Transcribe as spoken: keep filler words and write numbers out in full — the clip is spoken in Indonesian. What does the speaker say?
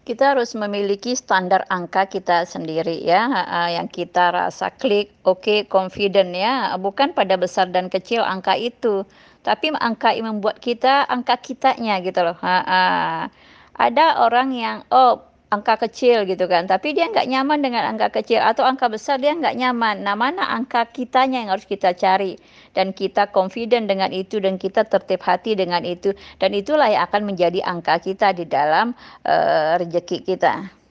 Kita harus memiliki standar angka kita sendiri ya, heeh, yang kita rasa klik, oke, confident ya, bukan pada besar dan kecil angka itu, tapi angka yang membuat kita, angka kitanya gitu loh, heeh. Ada orang yang, oh, angka kecil gitu kan, tapi dia nggak nyaman dengan angka kecil atau angka besar dia nggak nyaman. Nah, mana angka kitanya yang harus kita cari dan kita confident dengan itu dan kita tertib hati dengan itu dan itulah yang akan menjadi angka kita di dalam, eee, rezeki kita.